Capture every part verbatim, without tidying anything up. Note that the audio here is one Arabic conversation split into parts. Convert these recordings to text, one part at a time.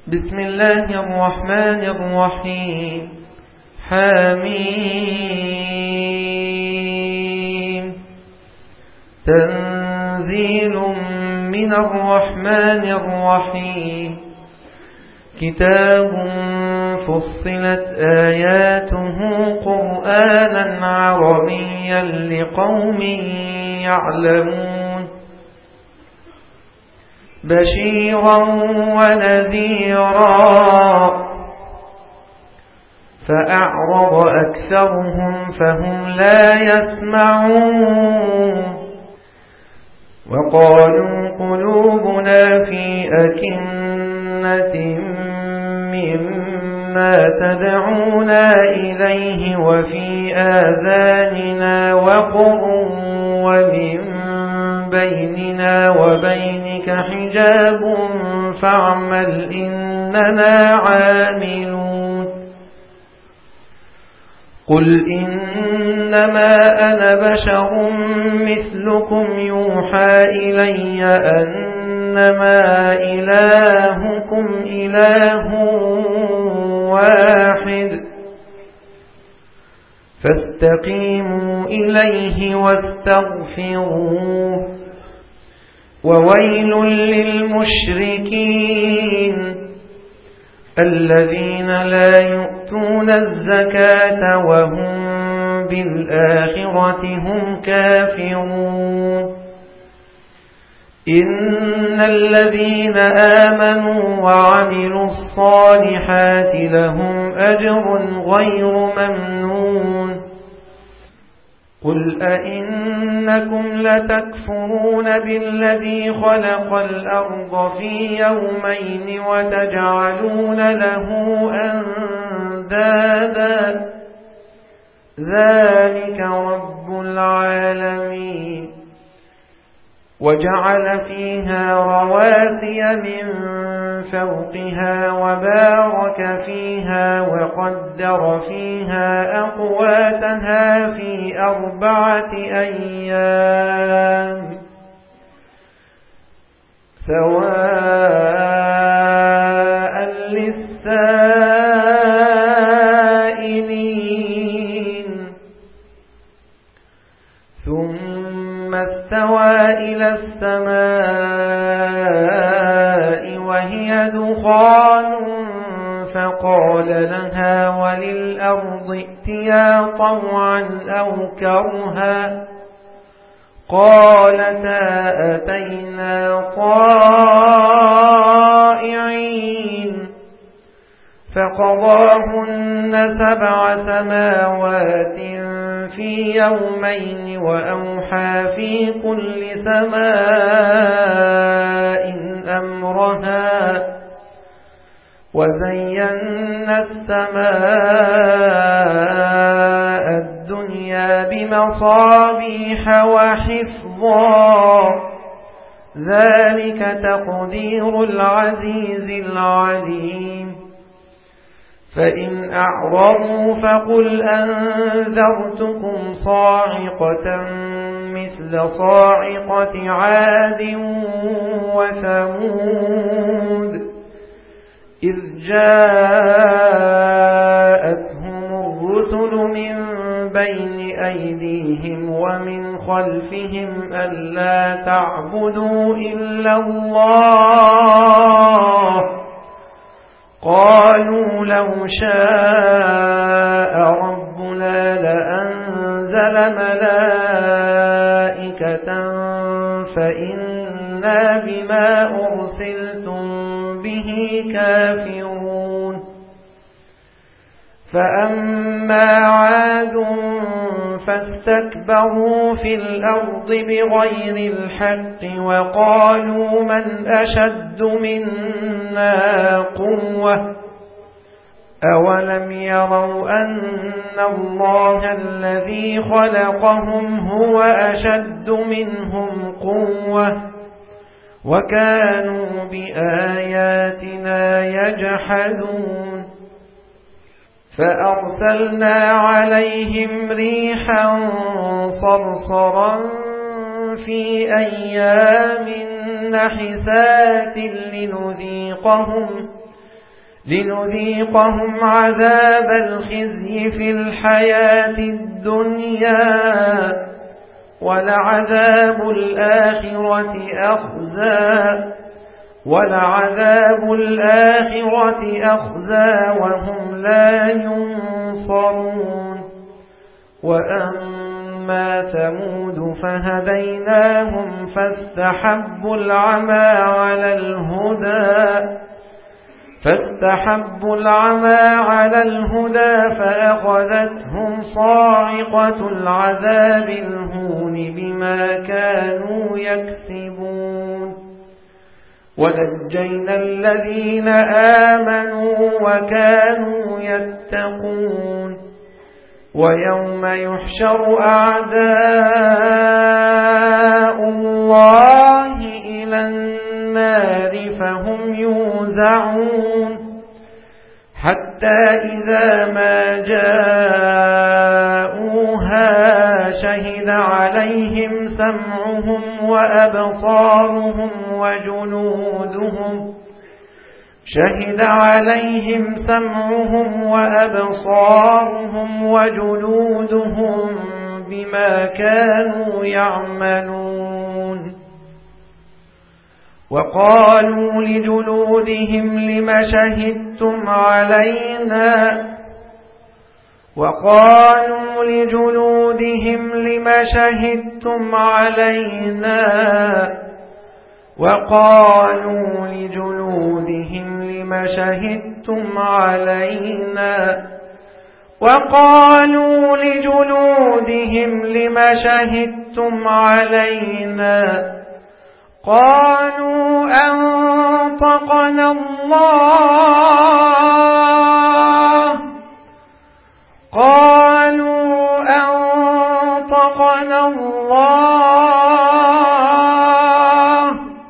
بسم الله الرحمن الرحيم. حميم. تنزيل من الرحمن الرحيم. كتاب فصلت آياته قرآنا عربيا لقوم يعلمون بشيرا ونذيرا فأعرض أكثرهم فهم لا يسمعون وقالوا قلوبنا في أكنة مما تدعونا إليه وفي آذاننا وقر ومن بيننا وبينك حجاب فاعمل إننا عاملون قل إنما أنا بشر مثلكم يوحى إلي أنما إلهكم إله واحد فاستقيموا إليه واستغفروه وويل للمشركين الذين لا يؤتون الزكاة وهم بالآخرة هم كافرون إن الذين آمنوا وعملوا الصالحات لهم أجر غير ممنون قل أئنكم لتكفرون بالذي خلق الأرض في يومين وتجعلون له أندادا ذلك رب العالمين وجعل فيها رواسي من فوقها وبارك فيها وقدر فيها أقواتها في أربعة أيام سواء للسائلين ثم استوى إلى السماء وهي دخان فقال لها وللأرض ائتيا طوعا أو كرها قالتا أتينا طائعين فقضاهن سبع سماوات في يومين وأوحى في كل سماء أمرها وزينا السماء الدنيا بمصابيح وحفظا ذلك تقدير العزيز العليم فإن أعرضوا فقل أنذرتكم صاعقة مثل صاعقة عاد وثمود إذ جاءتهم الرسل من بين أيديهم ومن خلفهم ألا تعبدوا إلا الله قالوا لو شاء ربنا لأنزل ملائكة فإنا بما أرسلتم به كافرون فأما عاد فاستكبروا في الأرض بغير الحق وقالوا من أشد منا قوة أولم يروا أن الله الذي خلقهم هو أشد منهم قوة وكانوا بآياتنا يجحدون فأرسلنا عليهم ريحا صرصرا في أيام نحسات لنذيقهم لنذيقهم عذاب الخزي في الحياة الدنيا ولعذاب الآخرة أخزى ولعذاب الآخرة أخزى وهم لا ينصرون. وأما ثمود فهديناهم فاستحبوا العمى على الهدى فاستحبوا العمى على الهدى فأخذتهم صاعقة العذاب الهون بما كانوا يكسبون. ونجينا الذين آمنوا وكانوا يتقون. ويوم يحشر أعداء الله إلى النار فهم يوزعون حتى إذا ما جاءوها شهد عليهم سمعهم وأبصارهم وجلودهم شهد عليهم سمعهم وأبصارهم وجلودهم بما كانوا يعملون. وقالوا لجلودهم لم شهدتم علينا وقالوا لجلودهم لم شهدتم علينا وقالوا لجلودهم لم شهدتم علينا وقالوا لجلودهم لم شهدتم علينا قالوا أنطقنا الله قالوا أنطقنا الله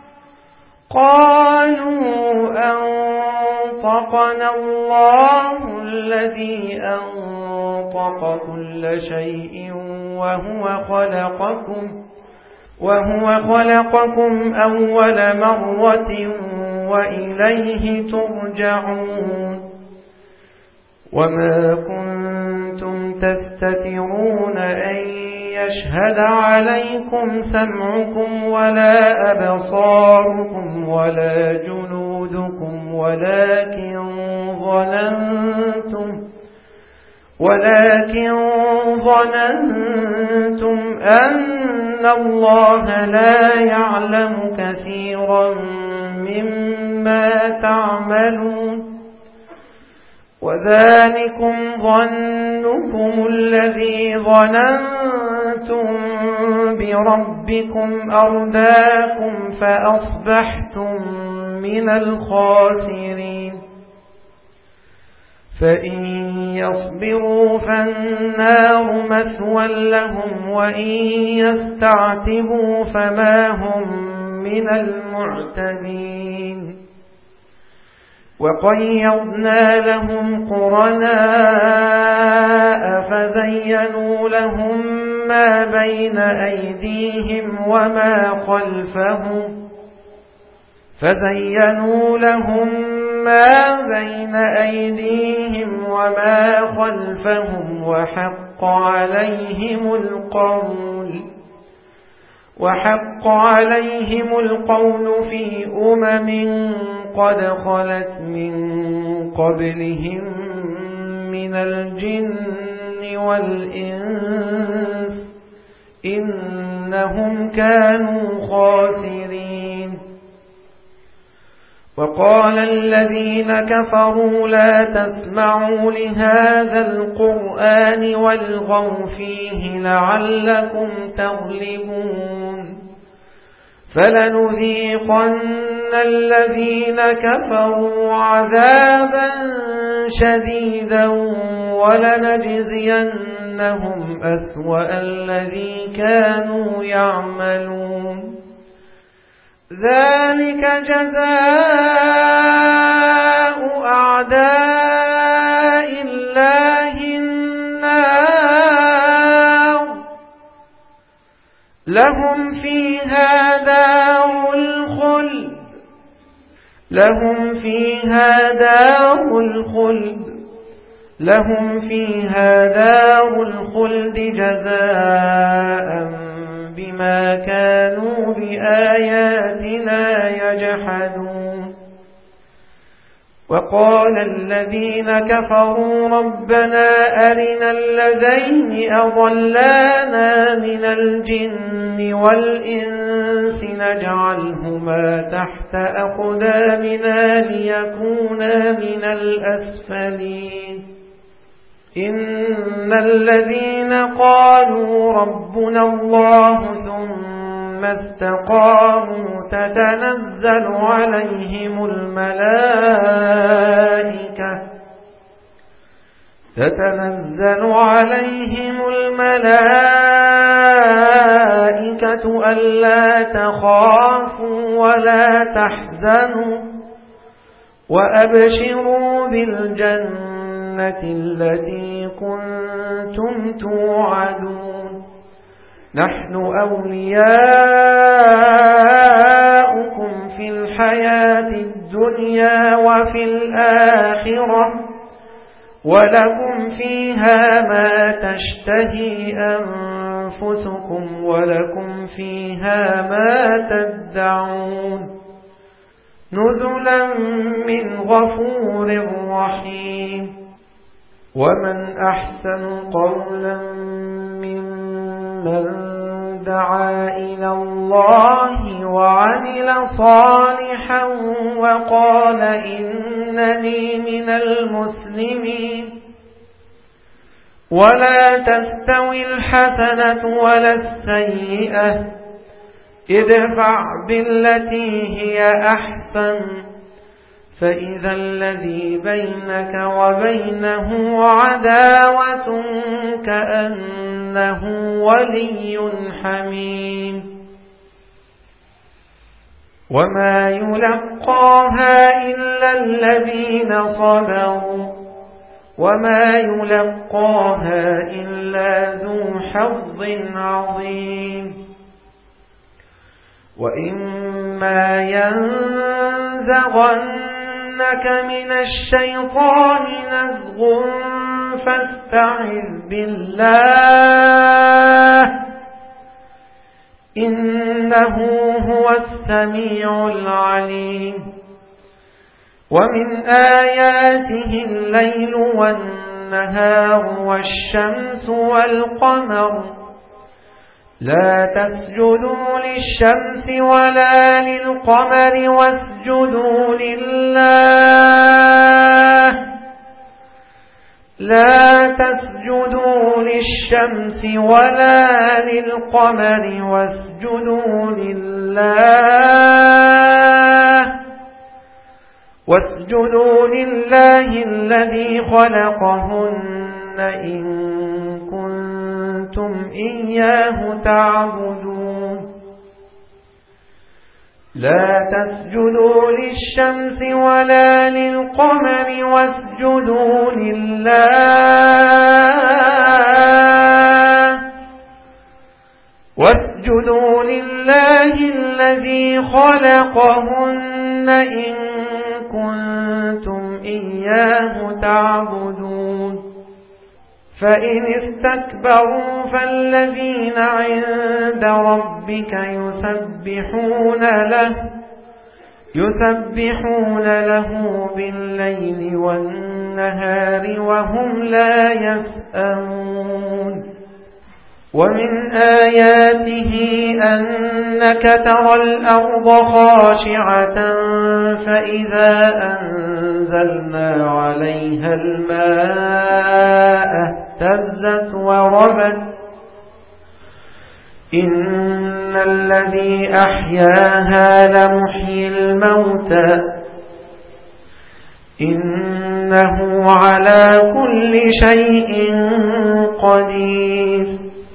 قالوا أنطقنا الله الذي أنطق كل شيء وهو خلقكم وهو خلقكم أول مرة وإليه ترجعون. وما كنتم تستترون أن يشهد عليكم سمعكم ولا أبصاركم ولا جلودكم ولكن ظننتم ولكن ظننتم أن الله لا يعلم كثيرا مما تعملون. وذلكم ظنكم الذي ظننتم بربكم أرداكم فأصبحتم من الخاسرين. فإن يصبروا فالنار مثوى لهم وإن يستعتبوا فما هم من المعتبين. وقيضنا لهم قرناء فزينوا لهم ما بين أيديهم وما خلفهم فزينوا لهم ما بين أيديهم وما خلفهم وحق عليهم القول وحق عليهم القول في أمم قد خلت من قبلهم من الجن والإنس إنهم كانوا خاسرين. وقال الذين كفروا لا تسمعوا لهذا القرآن والغوا فيه لعلكم تغلبون. فلنذيقن الذين كفروا عذابا شديدا ولنجزينهم أسوأ الذي كانوا يعملون. ذلك جزاء أعداء الله النار لهم فيها دار الخلد لهم فيها دار الخلد لهم فيها دار الخلد جزاء بما كانوا بآياتنا يجحدون. وقال الذين كفروا ربنا أرنا الذين أضلانا من الجن والإنس نجعلهما تحت أقدامنا ليكونا من الأسفلين. إن الذين قالوا ربنا الله ثم استقاموا تتنزل عليهم الملائكة تتنزل عليهم الملائكة ألا تخافوا ولا تحزنوا وأبشروا بالجنة التي كنتم توعدون. نحن أولياؤكم في الحياة الدنيا وفي الآخرة ولكم فيها ما تشتهي أنفسكم ولكم فيها ما تدعون نزلا من غفور رحيم. ومن أحسن قولا ممن دعا إلى الله وعمل صالحا وقال إنني من المسلمين. ولا تستوي الحسنة ولا السيئة ادفع بالتي هي أحسن فإذا الذي بينك وبينه عداوة كأنه ولي حميم. وما يلقاها إلا الذين صبروا وما يلقاها إلا ذو حظ عظيم. وإما ينزغنك من الشيطان نزغ فاستعذ بالله إنه هو السميع العليم. ومن آياته الليل والنهار والشمس والقمر لا تسجدوا للشمس ولا للقمر واسجدوا لله لا تسجدوا للشمس ولا للقمر واسجدوا لله واسجدوا لله الذي خلقهن إن كنتم إياه تعبدون. لا تسجدوا للشمس ولا للقمر واسجدوا لله واسجدوا لله الذي خلقهن إن كنتم إياه تعبدون. فإن استكبروا فالذين عند ربك يسبحون له يسبحون له بالليل والنهار وهم لا يسأمون. ومن آياته أنك ترى الأرض خاشعة فإذا أنزلنا عليها الماء اهتزت وربت إن الذي أحياها لمحيي الموتى إنه على كل شيء قدير.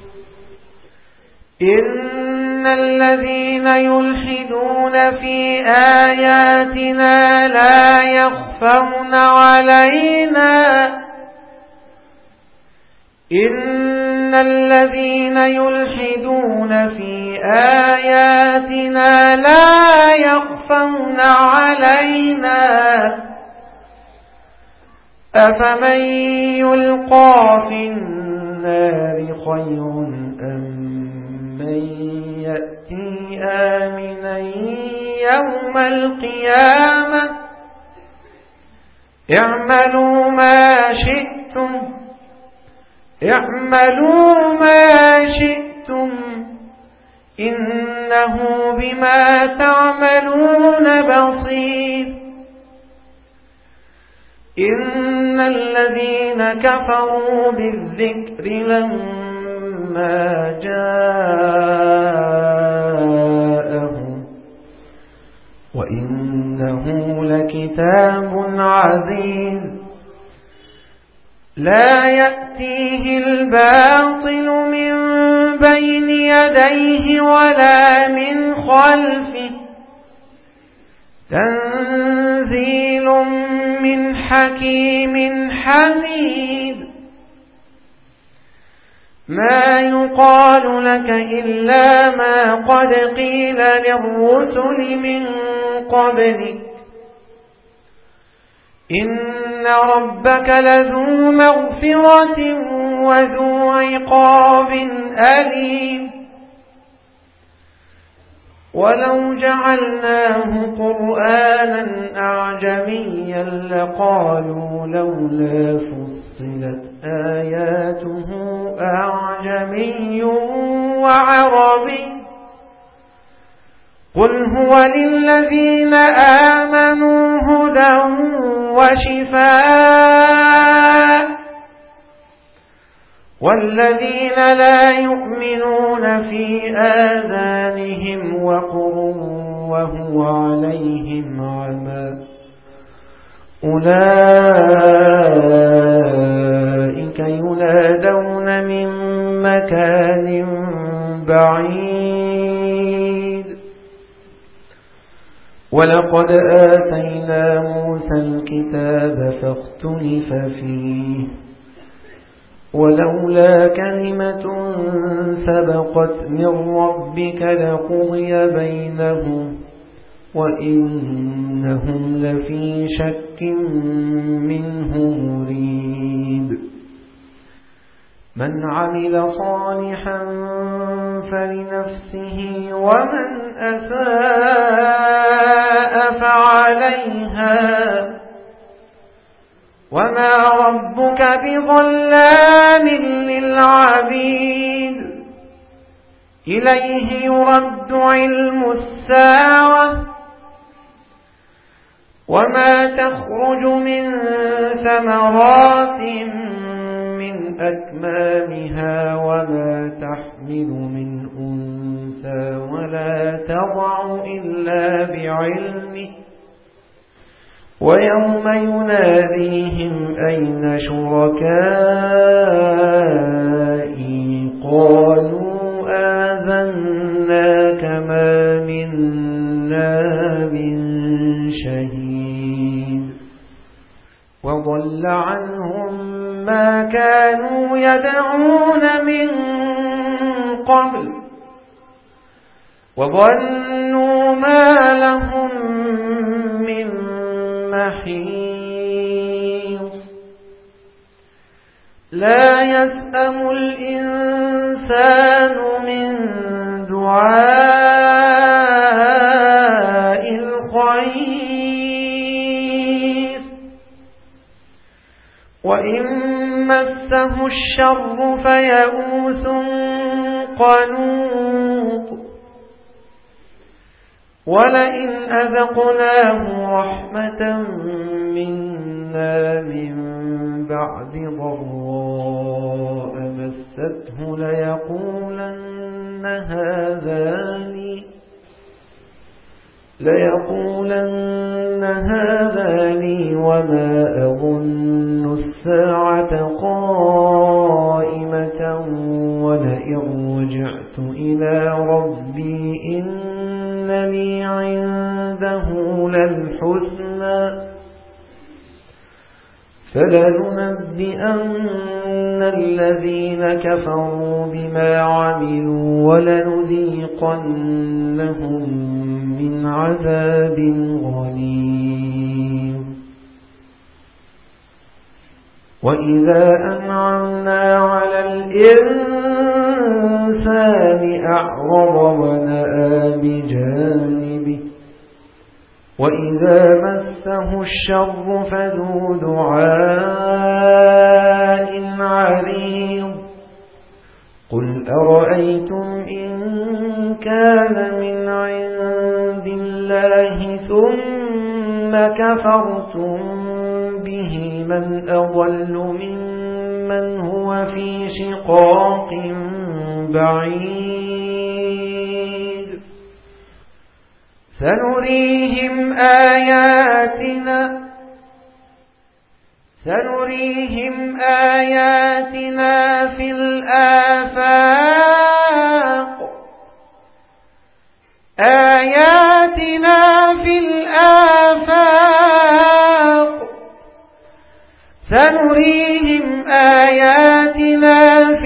إن الذين يلحدون في آياتنا لا يخفون علينا إن الذين يلحدون في آياتنا لا يخفون علينا أفمن يلقى في النار خير أم من يأتي آمنا يوم القيامة اعملوا ما شئتم اعملوا ما شئتم إنه بما تعملون بصير إن الذين كفروا بالذكر لما جاءهم وإنه لكتاب عزيز لا يأتيه الباطل من بين يديه ولا من خلفه تنزيل من حكيم حميد ما يقال لك إلا ما قد قيل للرسل من قبلك إن ربك لذو مغفرة وذو عقاب أليم ولو جعلناه قرآنا أعجميا لقالوا لولا فصلت آياته أعجمي وعربي قل هو للذين آمنوا هدى وشفاء والذين لا يؤمنون في آذانهم وقر وهو عليهم عمى أولئك ينادون من مكان بعيد ولقد آتينا موسى الكتاب فاختلف فيه ولولا كلمة سبقت من ربك لقضي بينهم وإنهم لفي شك منه مريب من عمل صالحا فلنفسه ومن أساء فعليها وما ربك بظلام للعبيد إليه يرد علم الساعة وما تخرج من ثمرات من أكمامها وما تحمل من أنثى ولا تضع إلا بعلمه ويوم يناديهم أين شركائي قالوا آذناك ما منا من شهيد وضل عنهم ما كانوا يدعون من قبل وظنوا ما لهم من محيص لا يسأم الإنسان من دعاء الخير وإن مسه الشر فيئوس قنوط ولئن أذقناه رحمة منا من بعد ضراء مسته ليقولن هذا لي ليقولن هذا لي وما أظن الساعة قائمة ولئن رجعت إلى ربي إن لي عنده للحسنى فلننبئن الذين كفروا بما عملوا ولنذيقنهم من عذاب غليظ. وإذا أنعمنا على الإنسان أعرض ونأى بجانبه وإذا مسه الشر فذو دعاء عريض. قل أرأيتم إن كان من عند الله ثم كفرتم به من أضل ممن هو في شقاق بعيد. سنريهم آياتنا سنريهم آياتنا في الآفاق آياتنا في الآفاق سنريهم آياتنا في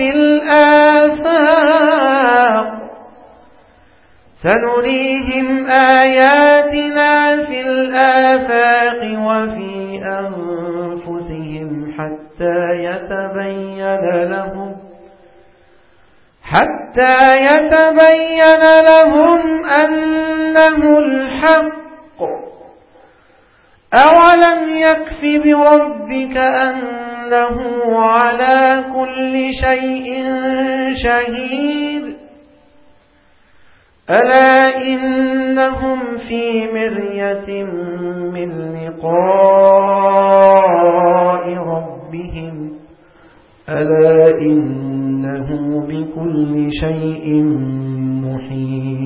الآفاق سنريهم آياتنا في الآفاق وفي أنفسهم حتى يتبين لهم حتى يتبين لهم أنه الحق. أولم يكف بربك أنه على كل شيء شهيد. ألا إنهم في مرية من لقاء ربهم ألا إنه بكل شيء محيط.